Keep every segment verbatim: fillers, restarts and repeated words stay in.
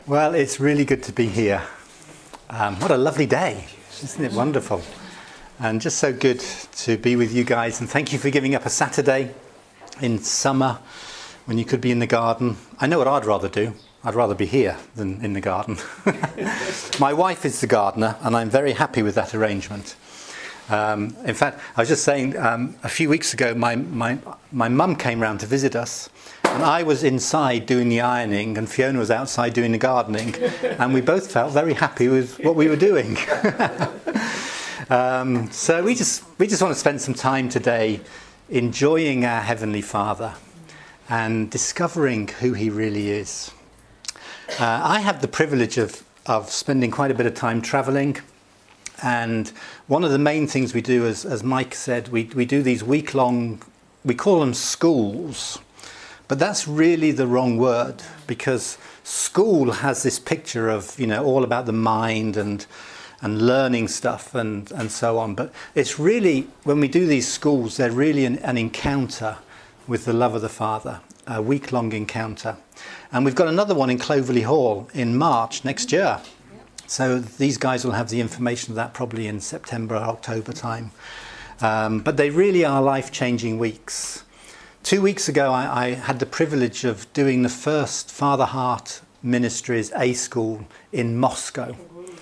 Well, it's really good to be here. Um, what a lovely day. Isn't it wonderful? And just so good to be with you guys. And thank you for giving up a Saturday in summer when you could be in the garden. I know what I'd rather do. I'd rather be here than in the garden. My wife is the gardener, and I'm very happy with that arrangement. Um, in fact, I was just saying, um, a few weeks ago, my my my mum came round to visit us, and I was inside doing the ironing, and Fiona was outside doing the gardening, and we both felt very happy with what we were doing. um, so we just we just want to spend some time today enjoying our Heavenly Father and discovering who He really is. Uh, I have the privilege of of spending quite a bit of time travelling. And one of the main things we do, as, as Mike said, we, we do these week-long, we call them schools. But that's really the wrong word, because school has this picture of, you know, all about the mind and and learning stuff and, and so on. But it's really, when we do these schools, they're really an, an encounter with the love of the Father, a week-long encounter. And we've got another one in Clovelly Hall in March next year. So these guys will have the information of that probably in September or October time. Um, but they really are life-changing weeks. Two weeks ago, I, I had the privilege of doing the first Father Heart Ministries A School in Moscow,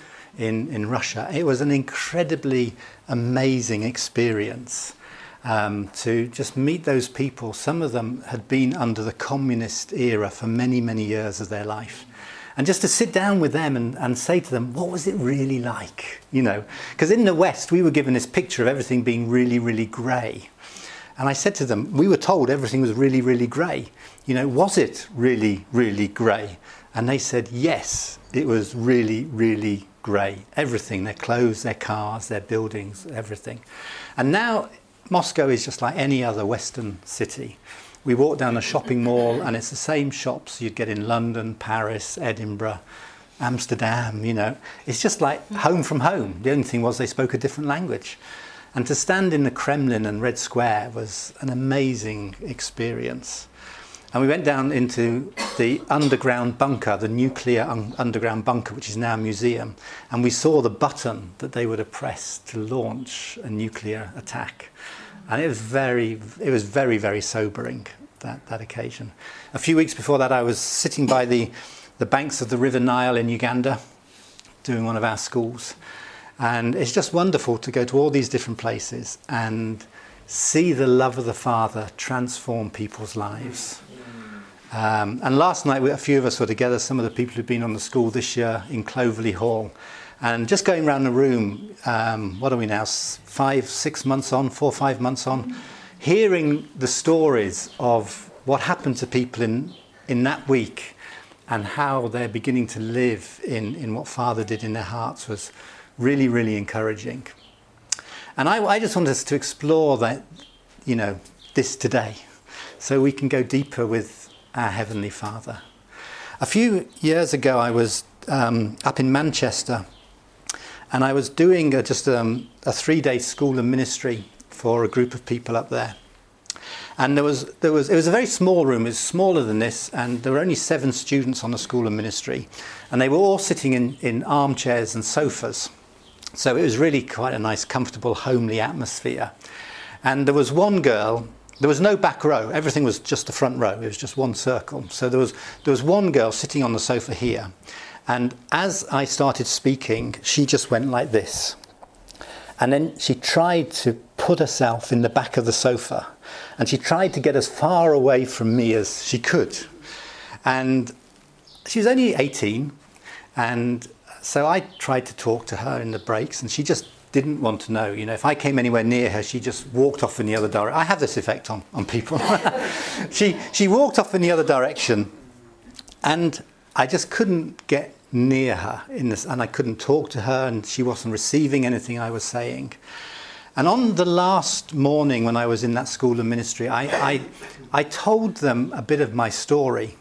in, in Russia. It was an incredibly amazing experience um, to just meet those people. Some of them had been under the communist era for many, many years of their life. And just to sit down with them and, and say to them, what was it really like? You know, because in the West, we were given this picture of everything being really, really grey. And I said to them, we were told everything was really, really grey. You know, was it really, really grey? And they said, yes, it was really, really grey. Everything, their clothes, their cars, their buildings, everything. And now Moscow is just like any other Western city. We walk down a shopping mall and it's the same shops you'd get in London, Paris, Edinburgh, Amsterdam, you know. It's just like home from home. The only thing was they spoke a different language. And to stand in the Kremlin and Red Square was an amazing experience. And we went down into the underground bunker, the nuclear un- underground bunker, which is now a museum. And we saw the button that they would have pressed to launch a nuclear attack. And it was very, it was very, very sobering, that, that occasion. A few weeks before that, I was sitting by the, the banks of the River Nile in Uganda, doing one of our schools. And it's just wonderful to go to all these different places and see the love of the Father transform people's lives. Um, and last night, we, a few of us were together, some of the people who've been on the school this year in Clovelly Hall. And just going around the room, um, what are we now, five, six months on, four, five months on, hearing the stories of what happened to people in, in that week and how they're beginning to live in, in what Father did in their hearts was really, really encouraging. And I, I just wanted us to explore that, you know, this today, so we can go deeper with our Heavenly Father. A few years ago, I was um, up in Manchester. And I was doing a, just um, a three-day school of ministry for a group of people up there. And there was, there was, it was a very small room, it was smaller than this, and there were only seven students on the school of ministry. And they were all sitting in, in armchairs and sofas. So it was really quite a nice, comfortable, homely atmosphere. And there was one girl, there was no back row, everything was just the front row, it was just one circle. So there was, there was one girl sitting on the sofa here. And as I started speaking, she just went like this. And then she tried to put herself in the back of the sofa. And she tried to get as far away from me as she could. And she was only eighteen. And so I tried to talk to her in the breaks. And she just didn't want to know. You know, if I came anywhere near her, she just walked off in the other direction. I have this effect on, on people. she, she walked off in the other direction. And I just couldn't get near her in this, and I couldn't talk to her, and she wasn't receiving anything I was saying. And on the last morning when I was in that school of ministry, I I, I told them a bit of my story.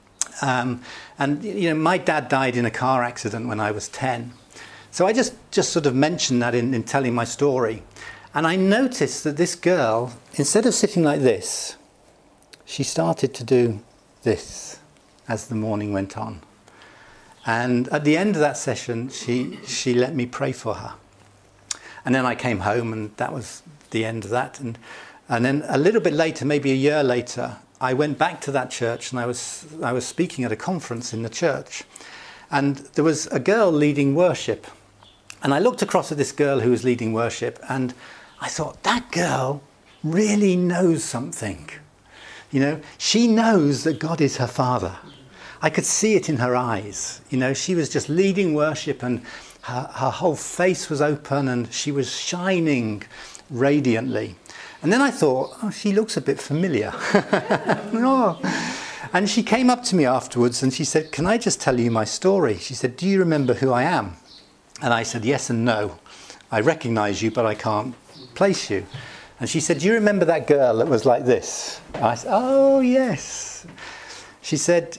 Um, and you know, my dad died in a car accident when I was ten. So I just, just sort of mentioned that in, in telling my story. And I noticed that this girl, instead of sitting like this, she started to do this as the morning went on. And at the end of that session, she, she let me pray for her. And then I came home, and that was the end of that. And, and then a little bit later, maybe a year later, I went back to that church, and I was, I was speaking at a conference in the church. And there was a girl leading worship. And I looked across at this girl who was leading worship, and I thought, that girl really knows something. You know, she knows that God is her Father. I could see it in her eyes. You know, she was just leading worship, and her, her whole face was open, and she was shining radiantly. And then I thought, oh, she looks a bit familiar. Oh. And she came up to me afterwards, and she said, can I just tell you my story? She said, do you remember who I am? And I said, yes and no. I recognise you, but I can't place you. And she said, do you remember that girl that was like this? And I said, oh, yes. She said,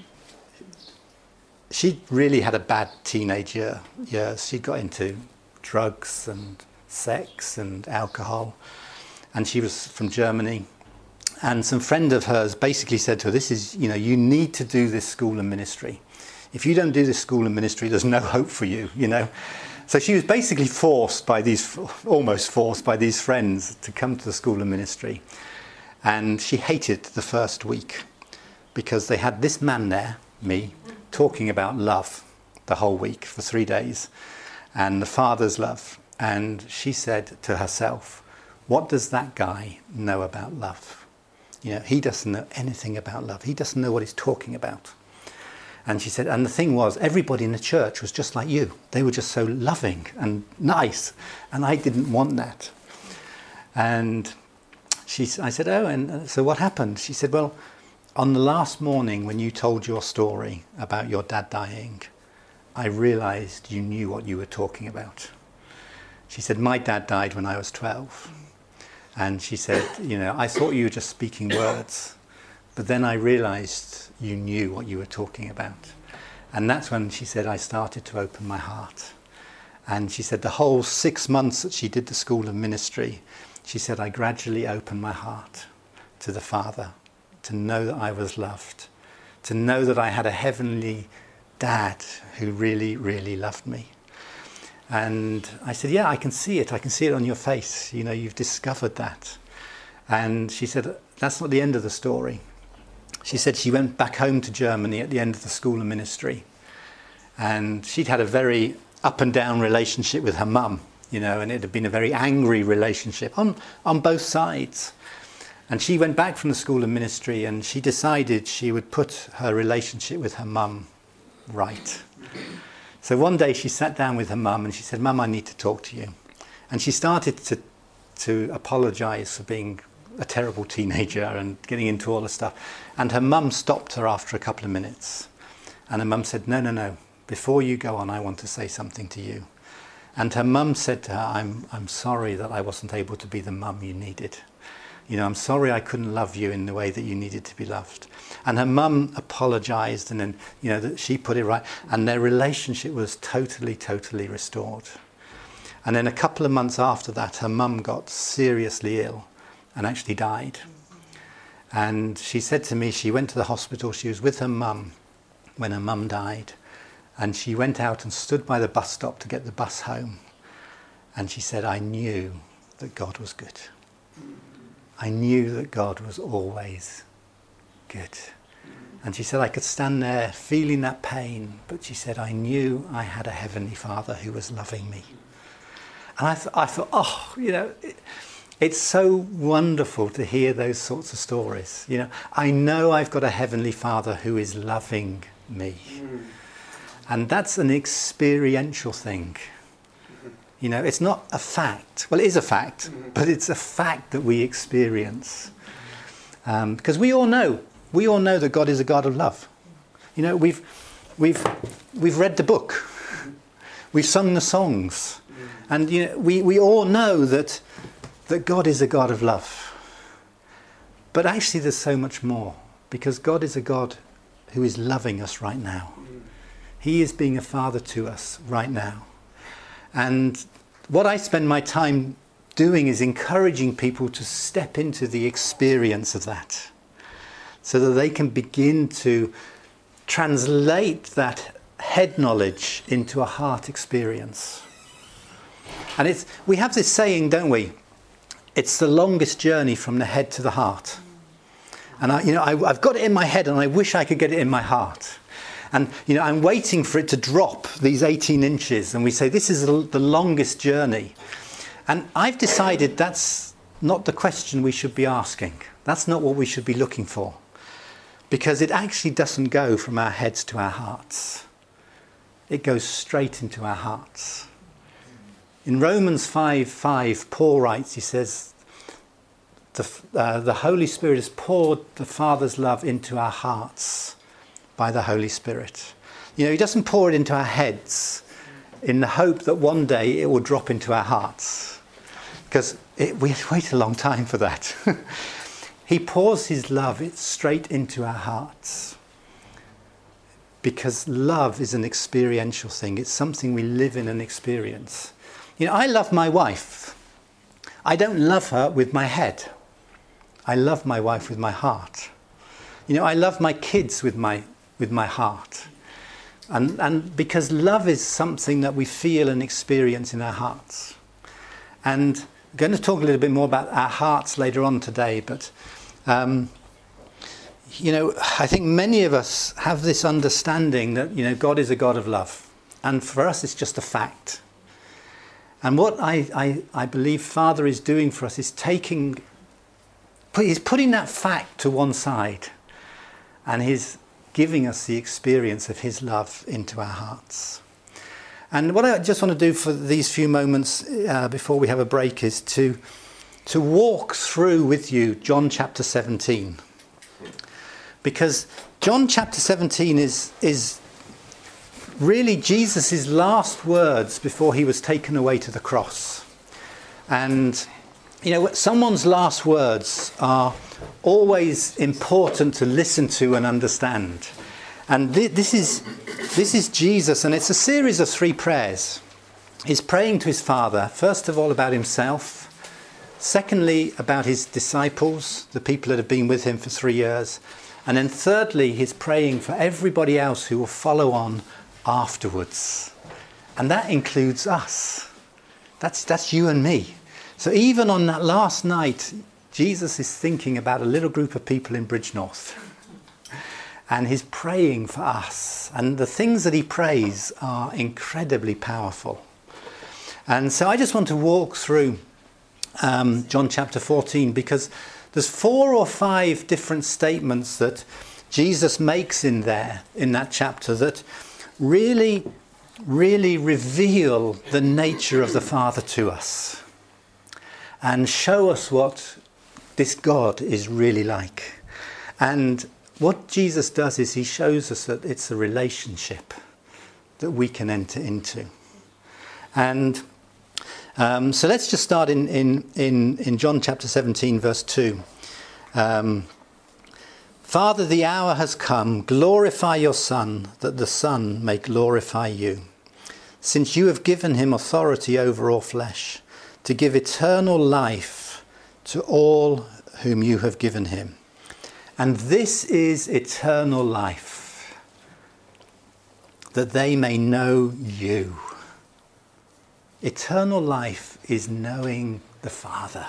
she really had a bad teenage year. years. She got into drugs and sex and alcohol. And she was from Germany. And some friend of hers basically said to her, this is, you know, you need to do this school and ministry. If you don't do this school and ministry, there's no hope for you, you know. So she was basically forced by these, almost forced by these friends to come to the school and ministry. And she hated the first week because they had this man there, me, talking about love the whole week for three days and the Father's love. And she said to herself, what does that guy know about love? You know, he doesn't know anything about love. He doesn't know what he's talking about. And she said, and the thing was, everybody in the church was just like you. They were just so loving and nice. And I didn't want that. And she, I said, oh, and so what happened? She said, well, on the last morning when you told your story about your dad dying, I realized you knew what you were talking about. She said, my dad died when I was twelve. And she said, you know, I thought you were just speaking words, but then I realized you knew what you were talking about. And that's when she said, I started to open my heart. And she said the whole six months that she did the school of ministry, she said, I gradually opened my heart to the Father, to know that I was loved, to know that I had a heavenly dad who really, really loved me. And I said, yeah, I can see it. I can see it on your face. You know, you've discovered that. And she said, that's not the end of the story. She said she went back home to Germany at the end of the school of ministry. And she'd had a very up and down relationship with her mum, you know, and it had been a very angry relationship on, on both sides. And she went back from the school of ministry, and she decided she would put her relationship with her mum right. So one day she sat down with her mum and she said, Mum, I need to talk to you. And she started to, to apologise for being a terrible teenager and getting into all the stuff. And her mum stopped her after a couple of minutes. And her mum said, no, no, no, before you go on, I want to say something to you. And her mum said to her, I'm, I'm sorry that I wasn't able to be the mum you needed. You know, I'm sorry I couldn't love you in the way that you needed to be loved. And her mum apologised, and then, you know, that she put it right. And their relationship was totally, totally restored. And then a couple of months after that, her mum got seriously ill and actually died. And she said to me, she went to the hospital, she was with her mum when her mum died. And she went out and stood by the bus stop to get the bus home. And she said, I knew that God was good. I knew that God was always good. And she said, I could stand there feeling that pain, but she said, I knew I had a heavenly Father who was loving me. And I, th- I thought, oh, you know, it, it's so wonderful to hear those sorts of stories. You know, I know I've got a heavenly Father who is loving me. Mm. And that's an experiential thing. You know, it's not a fact. Well, it is a fact, but it's a fact that we experience. Um, because we all know, we all know that God is a God of love. You know, we've, we've, we've read the book. We've sung the songs. And, you know, we, we all know that, that God is a God of love. But actually there's so much more. Because God is a God who is loving us right now. He is being a father to us right now. And what I spend my time doing is encouraging people to step into the experience of that, so that they can begin to translate that head knowledge into a heart experience. And it's, we have this saying, don't we? It's the longest journey from the head to the heart. And I, you know, I, I've got it in my head and I wish I could get it in my heart. And you know, I'm waiting for it to drop these eighteen inches, and we say this is the longest journey. And I've decided that's not the question we should be asking. That's not what we should be looking for. Because it actually doesn't go from our heads to our hearts. It goes straight into our hearts. In Romans five five, Paul writes, he says, the, uh, the Holy Spirit has poured the Father's love into our hearts by the Holy Spirit. You know, he doesn't pour it into our heads in the hope that one day it will drop into our hearts. Because it, we wait a long time for that. He pours his love straight into our hearts. Because love is an experiential thing. It's something we live in and experience. You know, I love my wife. I don't love her with my head. I love my wife with my heart. You know, I love my kids with my with my heart. And and because love is something that we feel and experience in our hearts. And I'm going to talk a little bit more about our hearts later on today, but um, you know, I think many of us have this understanding that, you know, God is a God of love. And for us, it's just a fact. And what I, I, I believe Father is doing for us is taking, he's putting that fact to one side. And he's giving us the experience of his love into our hearts. And what I just want to do for these few moments uh, before we have a break is to, to walk through with you John chapter seventeen. Because John chapter seventeen is, is really Jesus' last words before he was taken away to the cross. And, you know, someone's last words are always important to listen to and understand. And th- this is this is Jesus, and it's a series of three prayers. He's praying to his Father, first of all about himself, secondly about his disciples, the people that have been with him for three years, and then thirdly he's praying for everybody else who will follow on afterwards. And that includes us. That's that's you and me. So even on that last night, Jesus is thinking about a little group of people in Bridgnorth. And he's praying for us. And the things that he prays are incredibly powerful. And so I just want to walk through um, John chapter fourteen, because there's four or five different statements that Jesus makes in there, in that chapter, that really, really reveal the nature of the Father to us. And show us what this God is really like. And what Jesus does is he shows us that it's a relationship that we can enter into. And um, so let's just start in, in, in, in John chapter seventeen, verse two. Um, Father, the hour has come. Glorify your Son, that the Son may glorify you. Since you have given him authority over all flesh, to give eternal life to all whom you have given him. And this is eternal life, that they may know you. Eternal life is knowing the Father.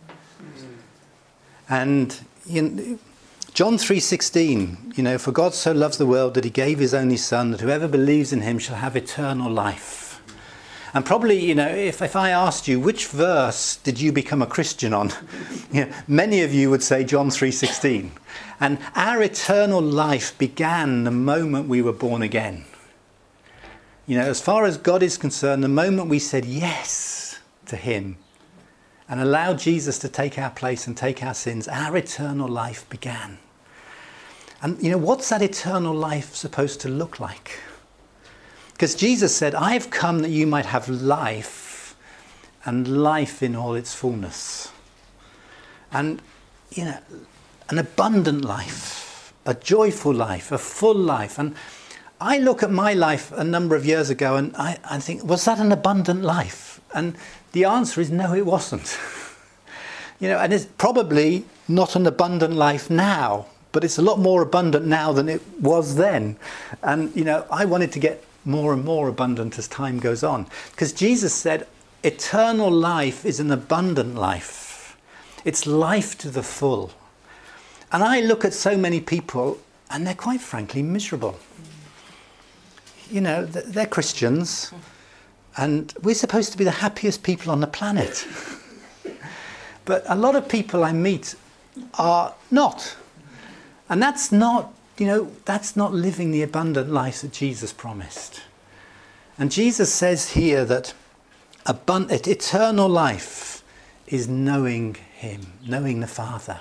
And you know, John three sixteen, you know, for God so loved the world that he gave his only Son, that whoever believes in him shall have eternal life. And probably, you know, if, if I asked you, which verse did you become a Christian on? You know, many of you would say John three sixteen. And our eternal life began the moment we were born again. You know, as far as God is concerned, the moment we said yes to him and allowed Jesus to take our place and take our sins, our eternal life began. And, you know, what's that eternal life supposed to look like? Because Jesus said, I have come that you might have life, and life in all its fullness. And, you know, an abundant life, a joyful life, a full life. And I look at my life a number of years ago and I, I think, was that an abundant life? And the answer is no, it wasn't. You know, and it's probably not an abundant life now. but it's a lot more abundant now than it was then. And, you know, I wanted to get more and more abundant as time goes on. Because Jesus said, eternal life is an abundant life. It's life to the full. And I look at so many people and they're quite frankly miserable. You know, they're Christians and we're supposed to be the happiest people on the planet. But a lot of people I meet are not. And that's not, you know, that's not living the abundant life that Jesus promised. And Jesus says here that abundant, eternal life is knowing him, knowing the Father.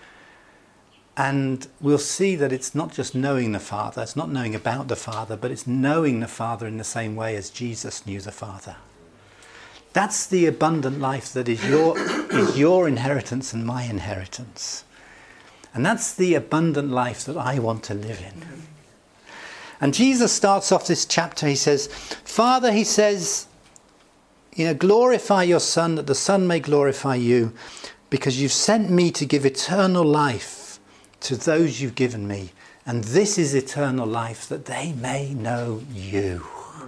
And we'll see that it's not just knowing the Father, it's not knowing about the Father, but it's knowing the Father in the same way as Jesus knew the Father. That's the abundant life that is your, is your inheritance and my inheritance. And that's the abundant life that I want to live in. And Jesus starts off this chapter, he says, Father, he says, you know, glorify your Son, that the Son may glorify you, because you've sent me to give eternal life to those you've given me. And this is eternal life, that they may know you.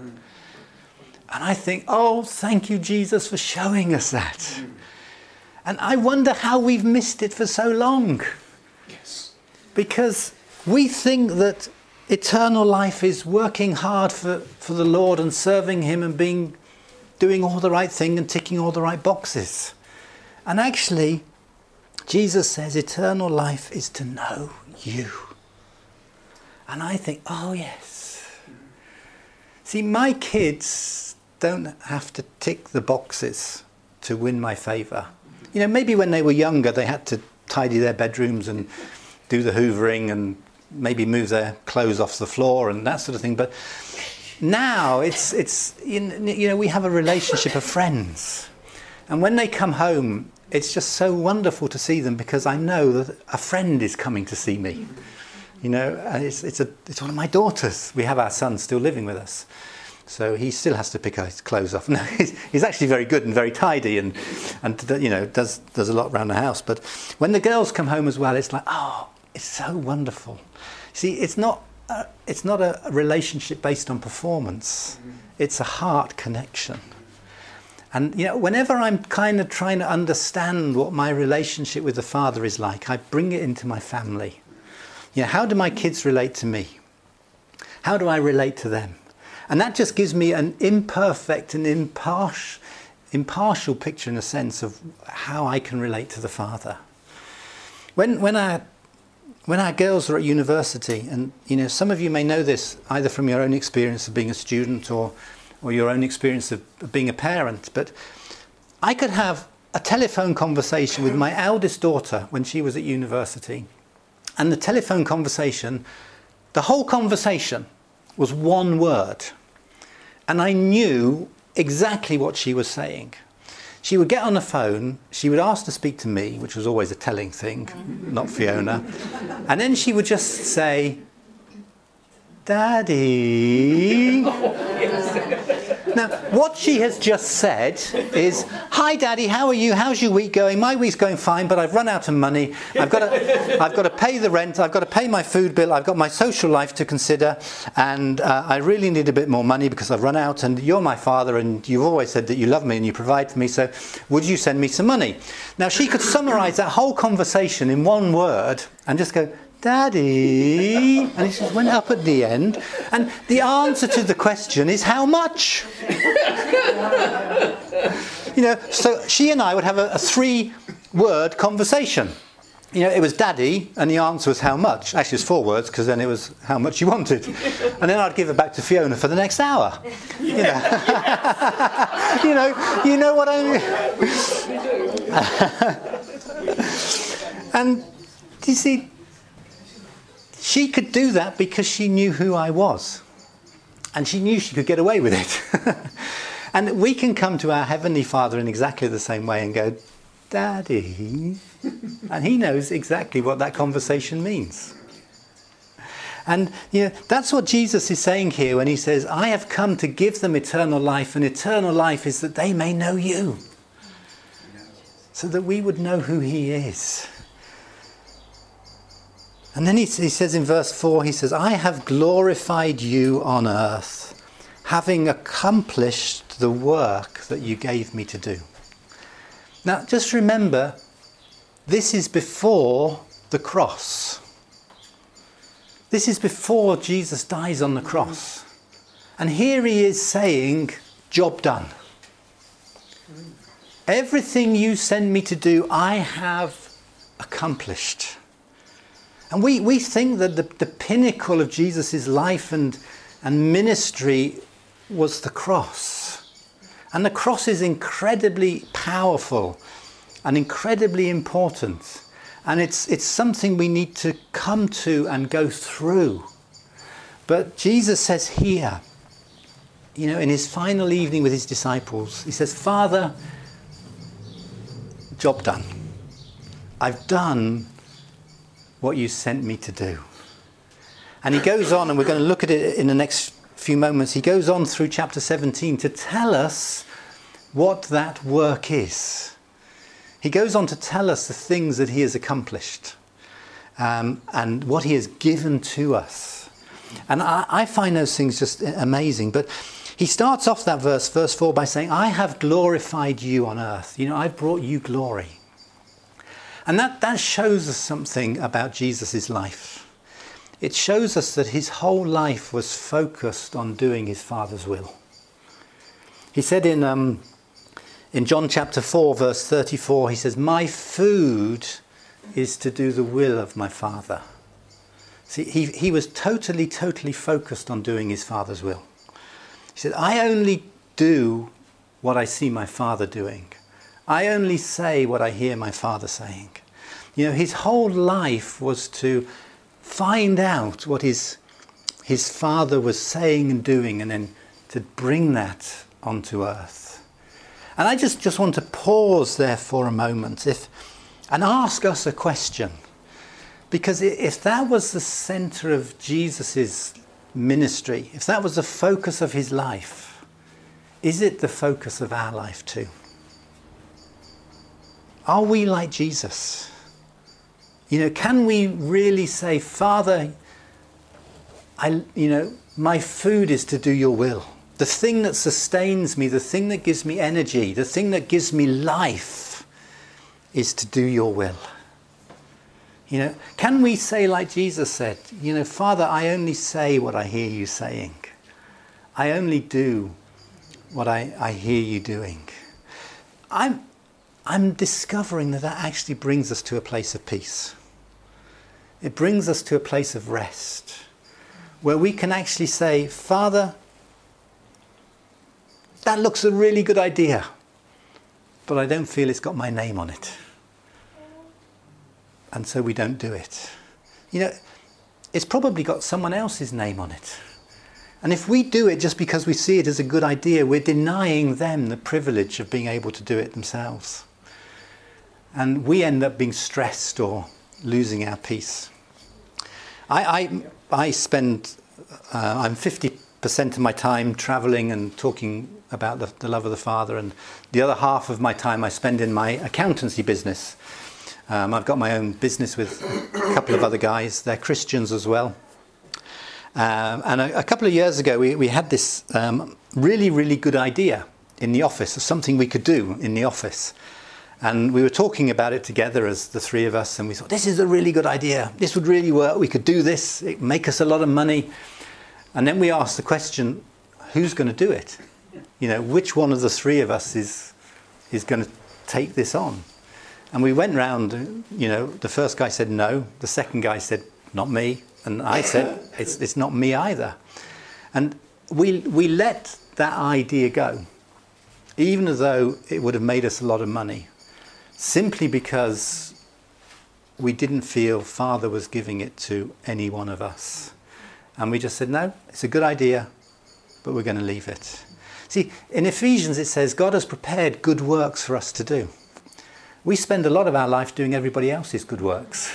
And I think, oh, thank you, Jesus, for showing us that. And I wonder how we've missed it for so long. Yes. Because we think that eternal life is working hard for, for the Lord and serving him and being, doing all the right thing and ticking all the right boxes. And actually, Jesus says eternal life is to know you. And I think, oh yes. See, my kids don't have to tick the boxes to win my favour. You know, maybe when they were younger they had to tidy their bedrooms and do the hoovering and maybe move their clothes off the floor and that sort of thing. But now it's, it's you know, we have a relationship of friends. And when they come home, it's just so wonderful to see them because I know that a friend is coming to see me. You know, and it's, it's, a, it's one of my daughters. We have our son still living with us. So he still has to pick his clothes off. No, he's, he's actually very good and very tidy and, and you know, does, does a lot around the house. But when the girls come home as well, it's like, oh, it's so wonderful. See, it's not a, it's not a relationship based on performance. It's a heart connection. And, you know, whenever I'm kind of trying to understand what my relationship with the Father is like, I bring it into my family. You know, how do my kids relate to me? How do I relate to them? And that just gives me an imperfect and impartial, impartial picture in a sense of how I can relate to the Father. When, when, our, when our girls are at university, and you know, some of you may know this either from your own experience of being a student or, or your own experience of, of being a parent, but I could have a telephone conversation with my eldest daughter when she was at university. And the telephone conversation, the whole conversation was one word. And I knew exactly what she was saying. She would get on the phone, she would ask to speak to me, which was always a telling thing, not Fiona. And then she would just say, Daddy. Now, what she has just said is, hi Daddy, how are you? How's your week going? My week's going fine, but I've run out of money. I've got to, I've got to pay the rent. I've got to pay my food bill. I've got my social life to consider. And uh, I really need a bit more money because I've run out. And you're my father and you've always said that you love me and you provide for me. So would you send me some money? Now, she could summarise that whole conversation in one word and just go, Daddy, and it just went up at the end. And the answer to the question is how much? You know, so she and I would have a, a three-word conversation. You know, it was Daddy, and the answer was how much. Actually, it was four words, because then it was how much you wanted. And then I'd give it back to Fiona for the next hour. You know, you know, you know what I mean? And you see, she could do that because she knew who I was. And she knew she could get away with it. And we can come to our Heavenly Father in exactly the same way and go, Daddy. And he knows exactly what that conversation means. And you know, that's what Jesus is saying here when he says, I have come to give them eternal life, and eternal life is that they may know you. So that we would know who he is. And then he, he says in verse four, he says, I have glorified you on earth, having accomplished the work that you gave me to do. Now, just remember, this is before the cross. This is before Jesus dies on the cross. And here he is saying, job done. Everything you send me to do, I have accomplished. And we, we think that the, the pinnacle of Jesus' life and, and ministry was the cross. And the cross is incredibly powerful and incredibly important. And it's, it's something we need to come to and go through. But Jesus says here, you know, in his final evening with his disciples, he says, Father, job done. I've done what you sent me to do. And he goes on, and we're going to look at it in the next few moments. He goes on through chapter seventeen to tell us what that work is. He goes on to tell us the things that he has accomplished um, and what he has given to us. And I, I find those things just amazing. But he starts off that verse, verse four, by saying, I have glorified you on earth. You know, I've brought you glory. And that, that shows us something about Jesus' life. It shows us that his whole life was focused on doing his Father's will. He said in, um, in John chapter four, verse thirty-four, he says, my food is to do the will of my Father. See, he, he was totally, totally focused on doing his Father's will. He said, I only do what I see my Father doing. I only say what I hear my Father saying. You know, his whole life was to find out what his, his Father was saying and doing, and then to bring that onto earth. And I just, just want to pause there for a moment if, and ask us a question. Because if that was the centre of Jesus' ministry, if that was the focus of his life, is it the focus of our life too? Are we like Jesus? You know, can we really say, Father, I, you know, my food is to do your will. The thing that sustains me, the thing that gives me energy, the thing that gives me life is to do your will. You know, can we say like Jesus said, you know, Father, I only say what I hear you saying. I only do what I, I hear you doing. I'm, I'm discovering that that actually brings us to a place of peace. It brings us to a place of rest, where we can actually say, Father, that looks a really good idea, but I don't feel it's got my name on it. And so we don't do it. You know, it's probably got someone else's name on it. And if we do it just because we see it as a good idea, we're denying them the privilege of being able to do it themselves. And we end up being stressed or losing our peace. I, I, I spend, uh, I'm fifty percent of my time travelling and talking about the, the love of the Father, and the other half of my time I spend in my accountancy business. Um, I've got my own business with a couple of other guys. They're Christians as well. Um, and a, a couple of years ago, we, we had this um, really, really good idea in the office of something we could do in the office. And we were talking about it together as the three of us, and we thought, this is a really good idea. This would really work. We could do this. It'd make us a lot of money. And then we asked the question, who's going to do it? You know, which one of the three of us is, is going to take this on? And we went round, you know, the first guy said no. The second guy said, not me. And I said, it's, it's not me either. And we, we let that idea go, even though it would have made us a lot of money, simply because we didn't feel Father was giving it to any one of us. And we just said, no, it's a good idea, but we're going to leave it. See, in Ephesians it says, God has prepared good works for us to do. We spend a lot of our life doing everybody else's good works.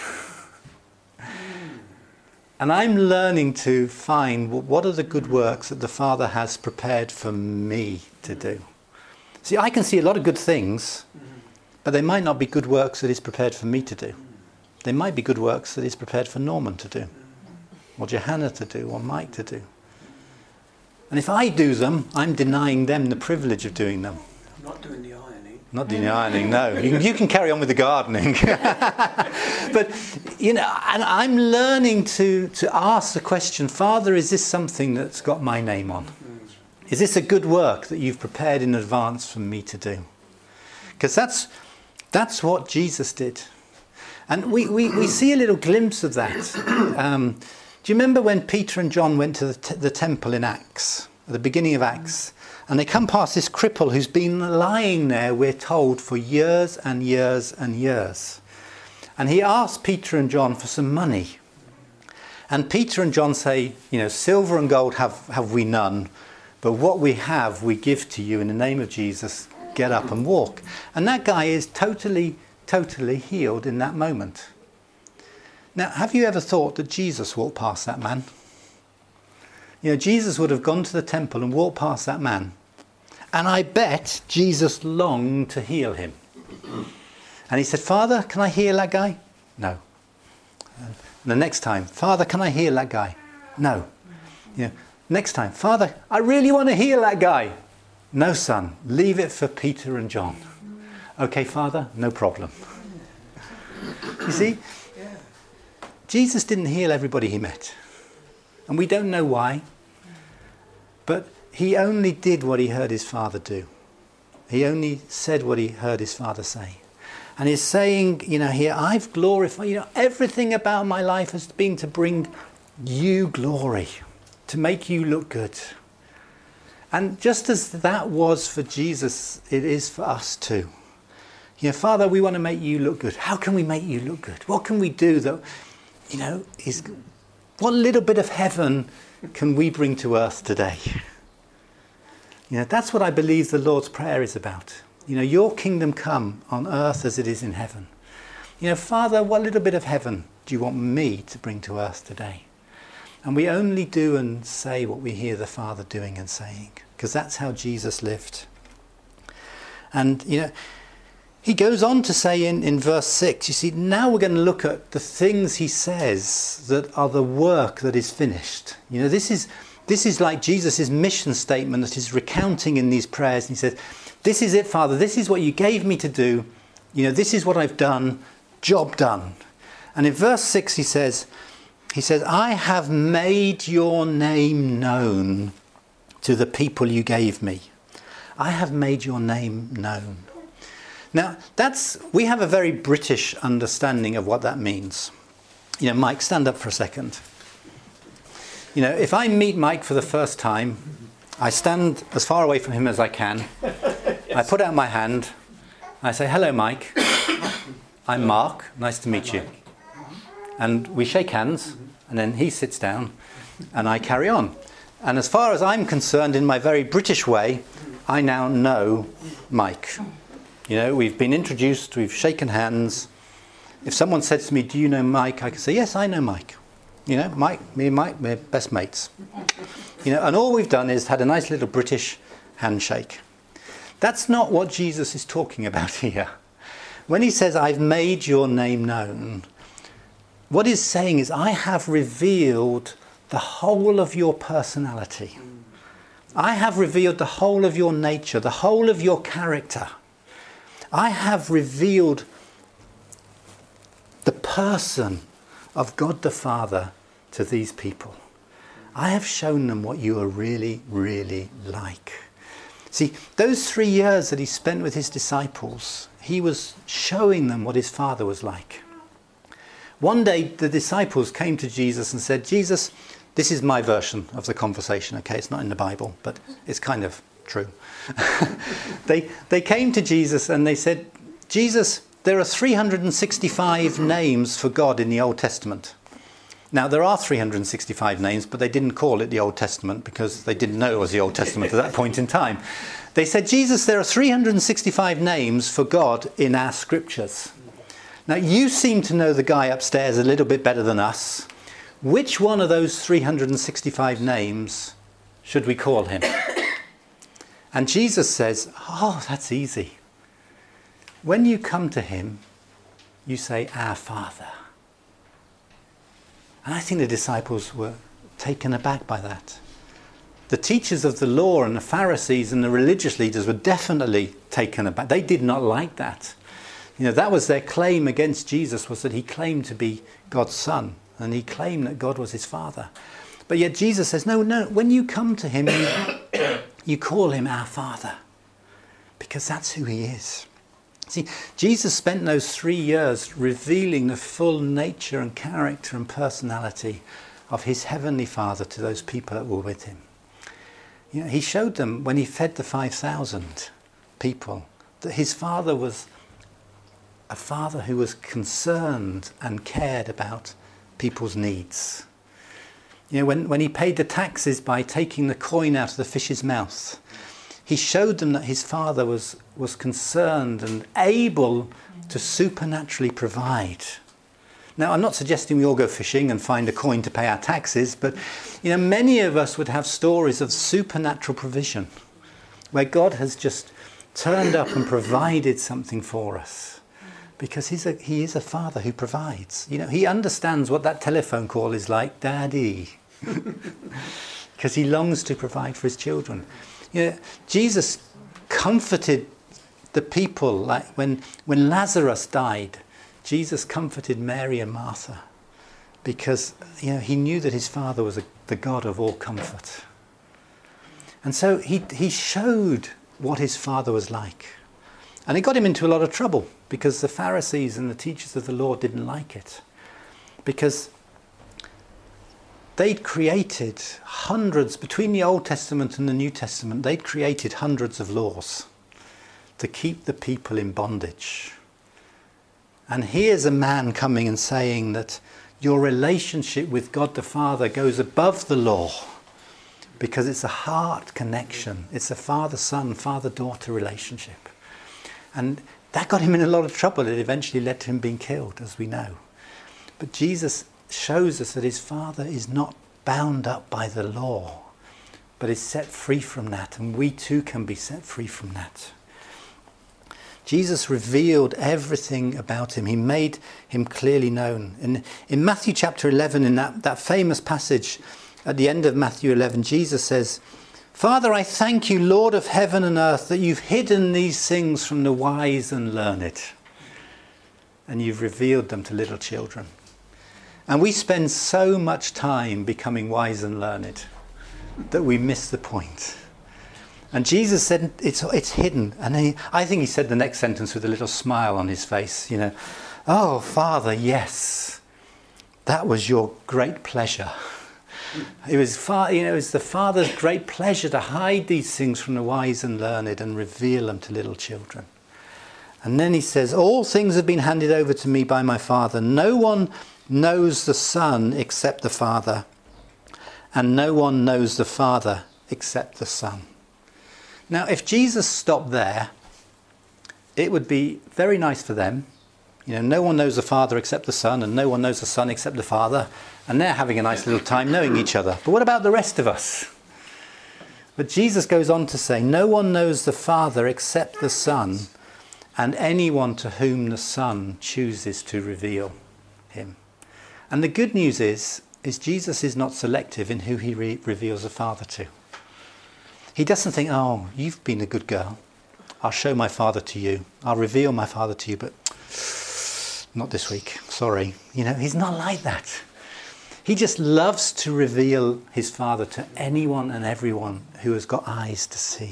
And I'm learning to find what are the good works that the Father has prepared for me to do. See, I can see a lot of good things, but they might not be good works that He's prepared for me to do. they might be good works that he's prepared for Norman to do, or Johanna to do, or Mike to do. And if I do them, I'm denying them the privilege of doing them. I'm not doing the ironing. Not doing the ironing, no. You can, you can carry on with the gardening. But, you know, and I'm learning to, to ask the question, Father, is this something that's got my name on? Is this a good work that you've prepared in advance for me to do? Because that's, that's what Jesus did. And we, we, we see a little glimpse of that. Um, do you remember when Peter and John went to the, t- the temple in Acts, at the beginning of Acts? And they come past this cripple who's been lying there, we're told, for years and years and years. And he asked Peter and John for some money. And Peter and John say, you know, silver and gold have, have we none, but what we have we give to you in the name of Jesus. Get up and walk. And that guy is totally, totally healed in that moment. Now, have you ever thought that Jesus walked past that man? You know, Jesus would have gone to the temple and walked past that man. And I bet Jesus longed to heal him. And he said, Father, can I heal that guy? No. And the next time, Father, can I heal that guy? No. You know, next time, Father, I really want to heal that guy. No, son, leave it for Peter and John. Okay, Father, no problem. You see, Jesus didn't heal everybody he met. And we don't know why. But he only did what he heard his Father do. He only said what he heard his Father say. And he's saying, you know, here, I've glorified, you know, everything about my life has been to bring you glory, to make you look good. And just as that was for Jesus, it is for us too. You know, Father, we want to make you look good. How can we make you look good? What can we do that, you know, is, what little bit of heaven can we bring to earth today? You know, that's what I believe the Lord's Prayer is about. You know, your kingdom come on earth as it is in heaven. You know, Father, what little bit of heaven do you want me to bring to earth today? And we only do and say what we hear the Father doing and saying, because that's how Jesus lived. And, you know, he goes on to say in, in verse six, you see, now we're going to look at the things he says that are the work that is finished. You know, this is this is like Jesus' mission statement that he's recounting in these prayers. And he says, this is it, Father, this is what you gave me to do. You know, this is what I've done, job done. And in verse six he says, he says, I have made your name known to the people you gave me. I have made your name known. Now, that's, we have a very British understanding of what that means. You know, Mike, stand up for a second. You know, if I meet Mike for the first time, I stand as far away from him as I can. Yes. I put out my hand. I say, hello, Mike. I'm Mark. Nice to meet you. And we shake hands, and then he sits down, and I carry on. And as far as I'm concerned, in my very British way, I now know Mike. You know, we've been introduced, we've shaken hands. If someone says to me, do you know Mike? I can say, yes, I know Mike. You know, Mike, me and Mike, we're best mates. You know, and all we've done is had a nice little British handshake. That's not what Jesus is talking about here. When he says, I've made your name known, what he's saying is, I have revealed the whole of your personality. I have revealed the whole of your nature, the whole of your character. I have revealed the person of God the Father to these people. I have shown them what you are really, really like. See, those three years that he spent with his disciples, he was showing them what his Father was like. One day the disciples came to Jesus and said, Jesus, this is my version of the conversation, okay? It's not in the Bible, but it's kind of true. they, they came to Jesus and they said, Jesus, there are three hundred sixty-five names for God in the Old Testament. Now, there are three hundred sixty-five names, but they didn't call it the Old Testament because they didn't know it was the Old Testament at that point in time. They said, Jesus, there are three hundred sixty-five names for God in our scriptures. Now, you seem to know the guy upstairs a little bit better than us. Which one of those three hundred sixty-five names should we call him? And Jesus says, oh, that's easy. When you come to him, you say, our Father. And I think the disciples were taken aback by that. The teachers of the law and the Pharisees and the religious leaders were definitely taken aback. They did not like that. You know, that was their claim against Jesus, was that he claimed to be God's son, and he claimed that God was his father. But yet Jesus says, no, no, when you come to him, you, you call him our Father, because that's who he is. See, Jesus spent those three years revealing the full nature and character and personality of his heavenly Father to those people that were with him. You know, he showed them when he fed the five thousand people that his Father was a Father who was concerned and cared about people's needs. You know, when, when he paid the taxes by taking the coin out of the fish's mouth, he showed them that his Father was, was concerned and able to supernaturally provide. Now, I'm not suggesting we all go fishing and find a coin to pay our taxes, but you know, many of us would have stories of supernatural provision, where God has just turned up and provided something for us. Because he's a, he is a Father who provides. You know, he understands what that telephone call is like, Daddy. Because he longs to provide for his children. You know, Jesus comforted the people. Like when, when Lazarus died, Jesus comforted Mary and Martha. Because you know, he knew that his Father was a, the God of all comfort. And so he, he showed what his Father was like. And it got him into a lot of trouble, because the Pharisees and the teachers of the law didn't like it. Because they'd created hundreds, between the Old Testament and the New Testament, they'd created hundreds of laws to keep the people in bondage. And here's a man coming and saying that your relationship with God the Father goes above the law, because it's a heart connection. It's a father-son, father-daughter relationship. And that got him in a lot of trouble. It eventually led to him being killed, as we know. But Jesus shows us that his Father is not bound up by the law, but is set free from that. And we too can be set free from that. Jesus revealed everything about him. He made him clearly known. In, in Matthew chapter eleven, in that, that famous passage at the end of Matthew eleven, Jesus says, Father, I thank you, Lord of heaven and earth, that you've hidden these things from the wise and learned, and you've revealed them to little children. And we spend so much time becoming wise and learned that we miss the point. And Jesus said, it's, it's hidden. And he, I think he said the next sentence with a little smile on his face, you know, oh, Father, yes, that was your great pleasure. It was, far, you know, it was the Father's great pleasure to hide these things from the wise and learned and reveal them to little children. And then he says, all things have been handed over to me by my Father. No one knows the Son except the Father, and no one knows the Father except the Son. Now, if Jesus stopped there, it would be very nice for them. You know, no one knows the Father except the Son, and no one knows the Son except the Father. And they're having a nice little time knowing each other. But what about the rest of us? But Jesus goes on to say, no one knows the Father except the Son, and anyone to whom the Son chooses to reveal him. And the good news is, is Jesus is not selective in who he re- reveals the Father to. He doesn't think, oh, you've been a good girl. I'll show my Father to you. I'll reveal my Father to you, but not this week. Sorry. You know, he's not like that. He just loves to reveal his Father to anyone and everyone who has got eyes to see.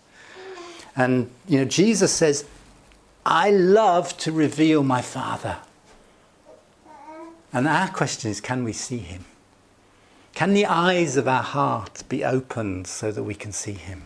And, you know, Jesus says, I love to reveal my Father. And our question is, can we see him? Can the eyes of our heart be opened so that we can see him?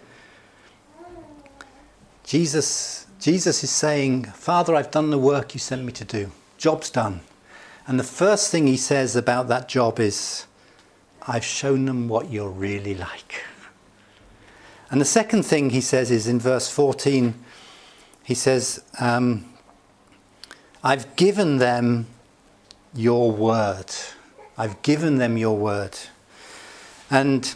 Jesus, Jesus is saying, Father, I've done the work you sent me to do. Job's done. And the first thing he says about that job is, I've shown them what you're really like. And the second thing he says is in verse fourteen, he says, um, I've given them your word. I've given them your word. And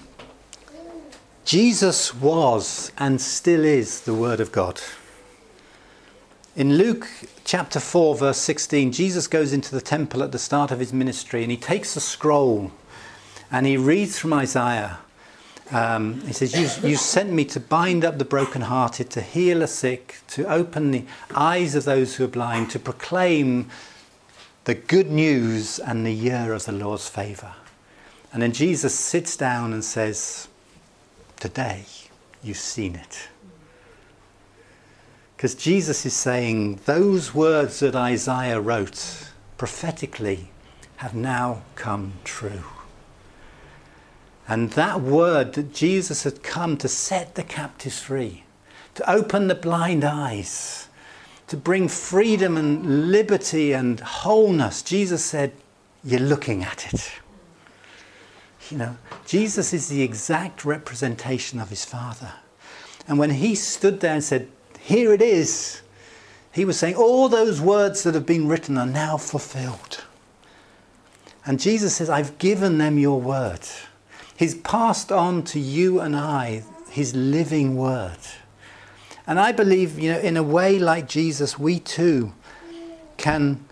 Jesus was and still is the Word of God. In Luke chapter four, verse sixteen, Jesus goes into the temple at the start of his ministry, and he takes a scroll and he reads from Isaiah. Um, he says, you, you sent me to bind up the brokenhearted, to heal the sick, to open the eyes of those who are blind, to proclaim the good news and the year of the Lord's favour. And then Jesus sits down and says, today you've seen it. Because Jesus is saying those words that Isaiah wrote prophetically have now come true. And that word that Jesus had come to set the captives free, to open the blind eyes, to bring freedom and liberty and wholeness. Jesus said, you're looking at it. You know, Jesus is the exact representation of his Father. And when he stood there and said, here it is, he was saying all those words that have been written are now fulfilled. And Jesus says, I've given them your word. He's passed on to you and I his living word. And I believe, you know, in a way like Jesus, we too can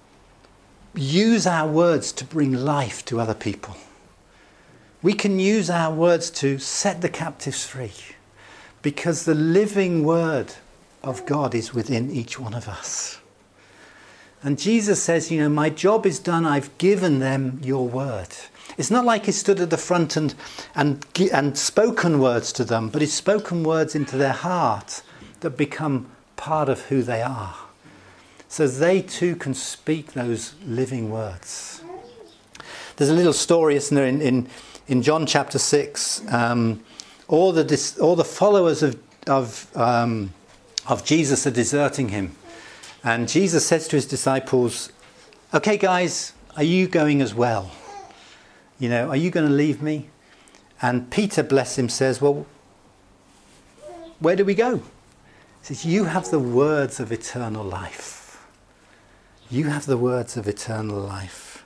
use our words to bring life to other people. We can use our words to set the captives free, because the living word of God is within each one of us. And Jesus says, you know, my job is done. I've given them your word. It's not like he stood at the front and, and, and spoken words to them, but he's spoken words into their heart that become part of who they are. So they too can speak those living words. There's a little story, isn't there, in, in, in John chapter six. Um, all the dis, all the followers of of um, of Jesus are deserting him, and Jesus says to his disciples, "Okay, guys, are you going as well? You know, are you going to leave me?" And Peter, bless him, says, "Well, where do we go?" He says, "You have the words of eternal life. You have the words of eternal life,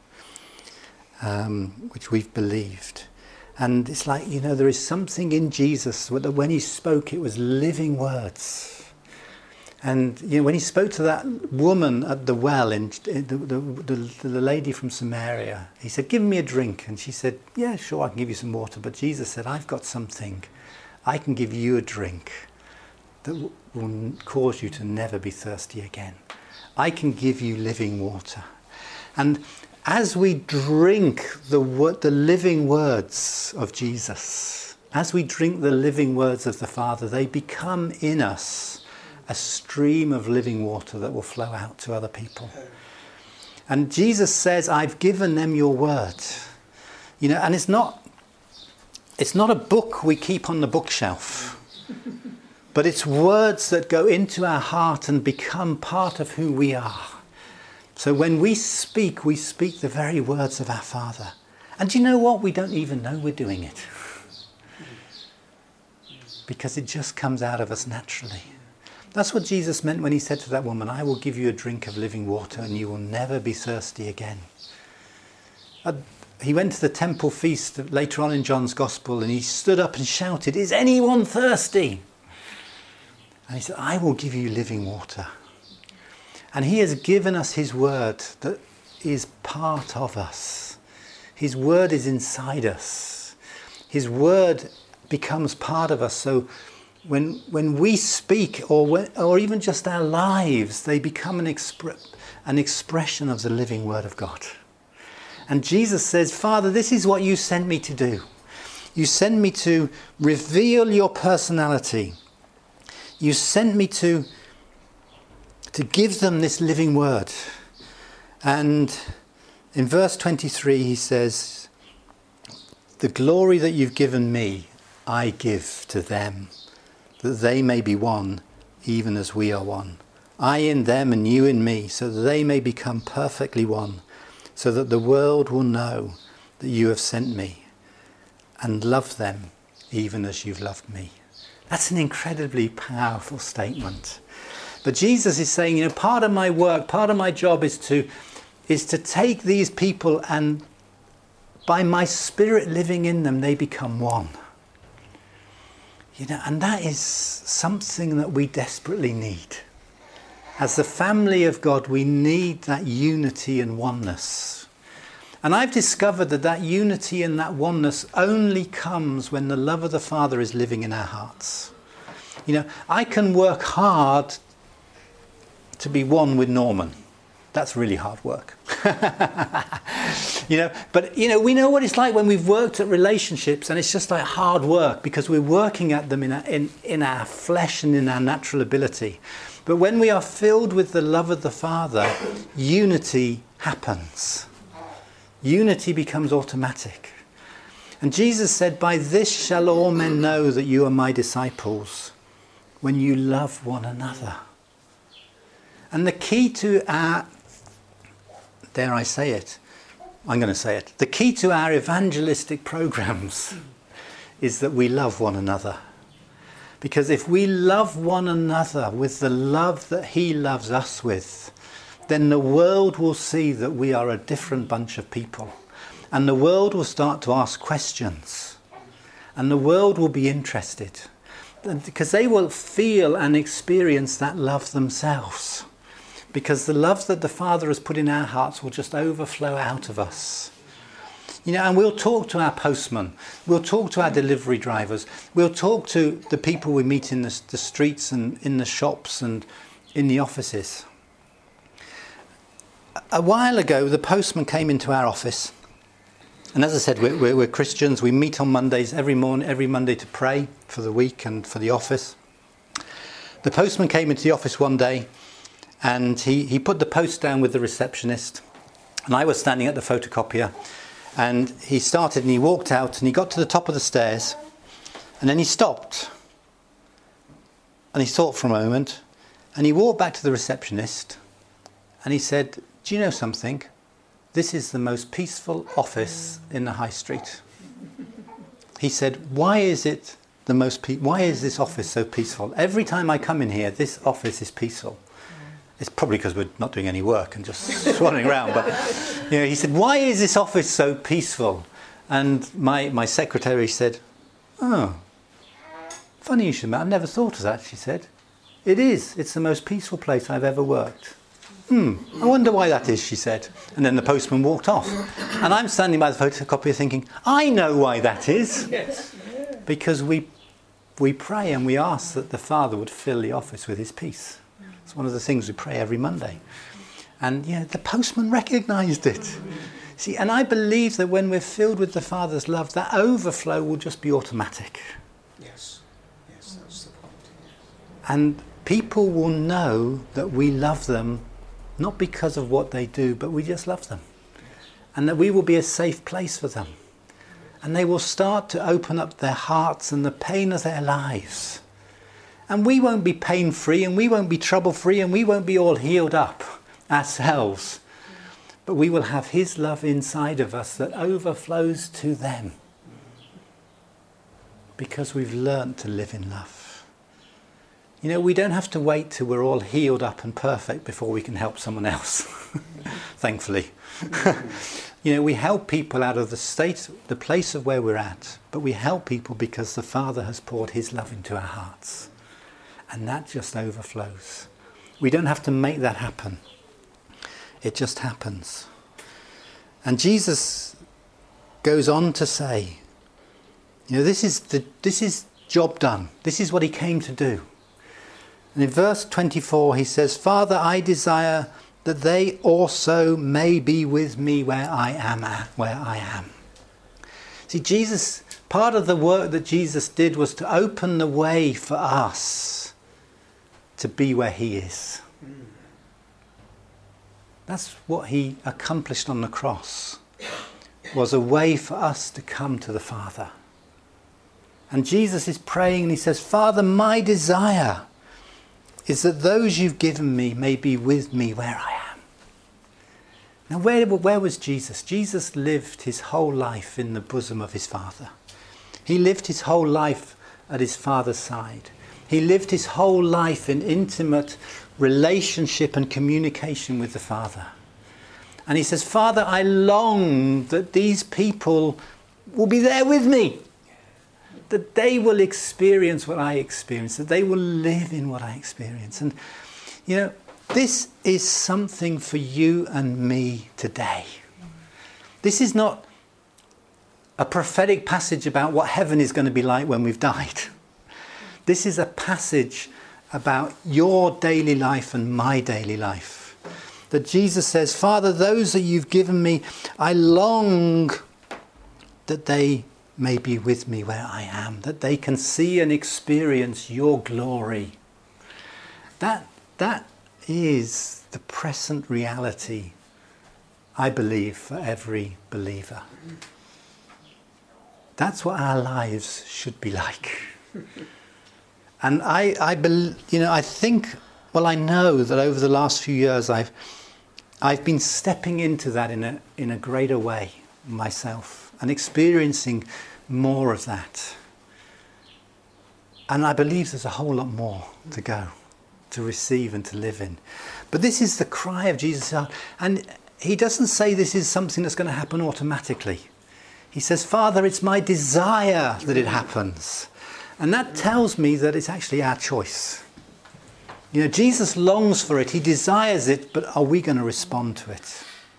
um, which we've believed." And it's like, you know, there is something in Jesus that when he spoke, it was living words. And, you know, when he spoke to that woman at the well, in, in the, the, the, the lady from Samaria, he said, "Give me a drink." And she said, "Yeah, sure, I can give you some water." But Jesus said, "I've got something. I can give you a drink that w- will cause you to never be thirsty again. I can give you living water." And as we drink the the living words of Jesus, as we drink the living words of the Father, they become in us a stream of living water that will flow out to other people. And Jesus says, "I've given them your word." You know, and it's not it's not a book we keep on the bookshelf, but it's words that go into our heart and become part of who we are. So when we speak, we speak the very words of our Father. And do you know what? We don't even know we're doing it, because it just comes out of us naturally. That's what Jesus meant when he said to that woman, "I will give you a drink of living water and you will never be thirsty again." Uh, he went to the temple feast later on in John's Gospel, and he stood up and shouted, "Is anyone thirsty?" And he said, "I will give you living water." And he has given us his word that is part of us. His word is inside us. His word becomes part of us. So when when we speak, or when, or even just our lives, they become an, expre- an expression of the living word of God. And Jesus says, "Father, this is what you sent me to do. You sent me to reveal your personality. You sent me to to give them this living word." And in verse twenty-three he says, "The glory that you've given me, I give to them, that they may be one, even as we are one. I in them and you in me, so that they may become perfectly one, so that the world will know that you have sent me and love them even as you've loved me." That's an incredibly powerful statement. But Jesus is saying, you know, part of my work, part of my job is to is to take these people, and by my Spirit living in them, they become one. You know, and that is something that we desperately need. As the family of God, we need that unity and oneness. And I've discovered that that unity and that oneness only comes when the love of the Father is living in our hearts. You know, I can work hard to be one with Norman. That's really hard work. You know, but you know, we know what it's like when we've worked at relationships, and it's just like hard work because we're working at them in our, in, in our flesh and in our natural ability. But when we are filled with the love of the Father, unity happens. Unity becomes automatic. And Jesus said, "By this shall all men know that you are my disciples, when you love one another." And the key to our, dare I say it, I'm going to say it, the key to our evangelistic programs is that we love one another. Because if we love one another with the love that he loves us with, then the world will see that we are a different bunch of people. And the world will start to ask questions. And the world will be interested. Because they will feel and experience that love themselves. Because the love that the Father has put in our hearts will just overflow out of us. You know, and we'll talk to our postmen, we'll talk to our delivery drivers, we'll talk to the people we meet in the, the streets and in the shops and in the offices. A while ago, the postman came into our office. And as I said, we're, we're, we're Christians. We meet on Mondays every morning, every Monday to pray for the week and for the office. The postman came into the office one day. And he, he put the post down with the receptionist. And I was standing at the photocopier. And he started and he walked out and he got to the top of the stairs. And then he stopped. And he thought for a moment. And he walked back to the receptionist. And he said, "Do you know something? This is the most peaceful office in the high street." He said, "Why is it the most pe- why is this office so peaceful? Every time I come in here, this office is peaceful." It's probably because we're not doing any work and just swanning around. But you know, he said, "Why is this office so peaceful?" And my, my secretary said, "Oh, funny you should admit, I've never thought of that," she said. "It is. It's the most peaceful place I've ever worked." Hmm, I wonder why that is, she said. And then the postman walked off. And I'm standing by the photocopier thinking, I know why that is. Yes. Because we, we pray and we ask that the Father would fill the office with his peace. It's one of the things we pray every Monday. And yeah, the postman recognised it. See, and I believe that when we're filled with the Father's love, that overflow will just be automatic. Yes, yes, that's the point. And people will know that we love them, not because of what they do, but we just love them. And that we will be a safe place for them. And they will start to open up their hearts and the pain of their lives. And we won't be pain-free and we won't be trouble-free and we won't be all healed up ourselves. But we will have his love inside of us that overflows to them. Because we've learnt to live in love. You know, we don't have to wait till we're all healed up and perfect before we can help someone else. Thankfully. You know, we help people out of the state, the place of where we're at. But we help people because the Father has poured his love into our hearts. And that just overflows. We don't have to make that happen. It just happens. And Jesus goes on to say, you know, this is the this is job done. This is what he came to do. And in verse twenty-four he says, "Father, I desire that they also may be with me where I am at, where I am." See, Jesus, part of the work that Jesus did was to open the way for us to be where he is. That's what he accomplished on the cross, was a way for us to come to the Father. And Jesus is praying and he says, "Father, my desire is that those you've given me may be with me where I am." Now, where, where was Jesus? Jesus lived his whole life in the bosom of his Father. He lived his whole life at his Father's side. He lived his whole life in intimate relationship and communication with the Father. And he says, "Father, I long that these people will be there with me. That they will experience what I experience. That they will live in what I experience." And, you know, This is something for you and me today. This is not a prophetic passage about what heaven is going to be like when we've died. This is a passage about your daily life and my daily life. That Jesus says, Father, those that you've given me, I long that they may be with me where I am, that they can see and experience your glory. That, that is the present reality, I believe, for every believer. That's what our lives should be like. And I, I, bel- you know, I think, well, I know that over the last few years I've, I've been stepping into that in a, in a greater way myself and experiencing more of that. And I believe there's a whole lot more to go, to receive and to live in. But this is the cry of Jesus' heart. And he doesn't say this is something that's going to happen automatically. He says, Father, it's my desire that it happens. And that tells me that it's actually our choice. You know, Jesus longs for it, he desires it, but are we going to respond to it?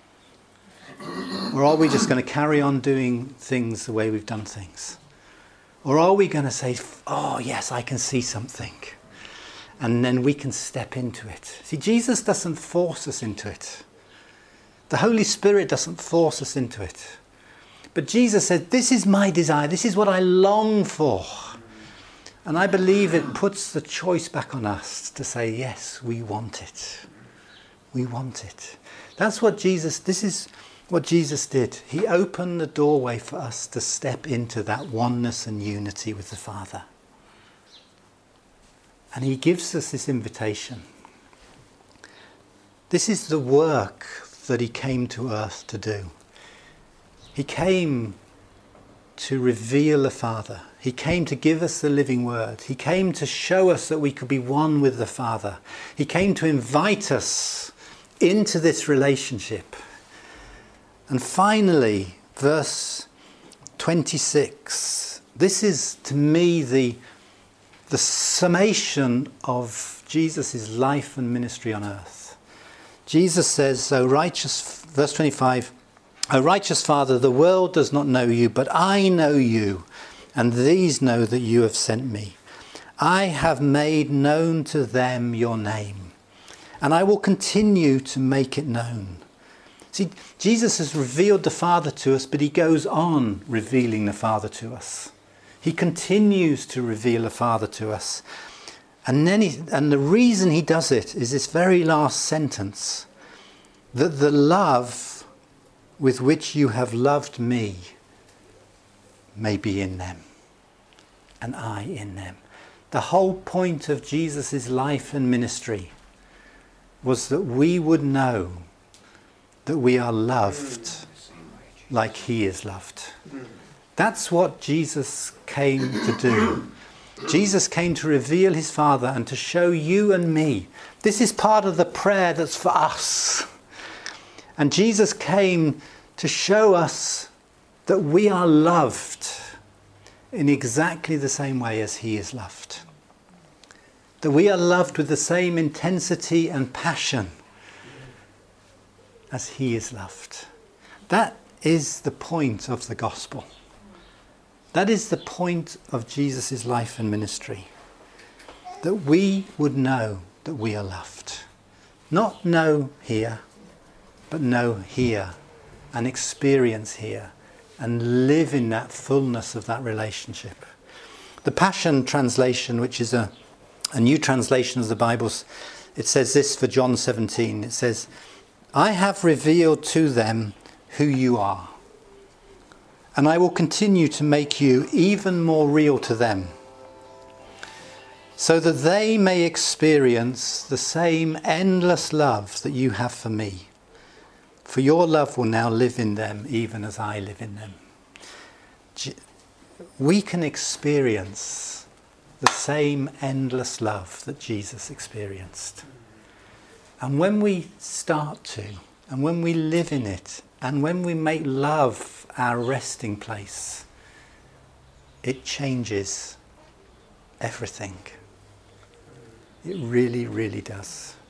Or are we just going to carry on doing things the way we've done things? Or are we going to say, oh yes, I can see something. And then we can step into it. See, Jesus doesn't force us into it. The Holy Spirit doesn't force us into it. But Jesus said, this is my desire. This is what I long for. And I believe it puts the choice back on us to say, yes, we want it. We want it. That's what Jesus, this is what Jesus did. He opened the doorway for us to step into that oneness and unity with the Father. And he gives us this invitation. This is the work that he came to earth to do. He came to reveal the Father. He came to give us the living word. He came to show us that we could be one with the Father. He came to invite us into this relationship. And finally, verse twenty-six. This is to me the, the summation of Jesus' life and ministry on earth. Jesus says, O righteous, verse twenty-five, O righteous Father, the world does not know you, but I know you, and these know that you have sent me. I have made known to them your name, and I will continue to make it known. See, Jesus has revealed the Father to us, but he goes on revealing the Father to us. He continues to reveal the Father to us. And then he, and the reason he does it is this very last sentence, that the love with which you have loved me may be in them, and I in them. The whole point of Jesus' life and ministry was that we would know that we are loved like he is loved. That's what Jesus came to do. Jesus came to reveal his Father and to show you and me. This is part of the prayer that's for us. And Jesus came to show us that we are loved in exactly the same way as he is loved. That we are loved with the same intensity and passion as he is loved. That is the point of the gospel. That is the point of Jesus' life and ministry. That we would know that we are loved. Not know here, but know here and experience here and live in that fullness of that relationship. The Passion Translation, which is a, a new translation of the Bible, it says this for John seventeen. It says, I have revealed to them who you are, and I will continue to make you even more real to them, so that they may experience the same endless love that you have for me. For your love will now live in them, even as I live in them. We can experience the same endless love that Jesus experienced. And when we start to, and when we live in it, and when we make love our resting place, it changes everything. It really, really does.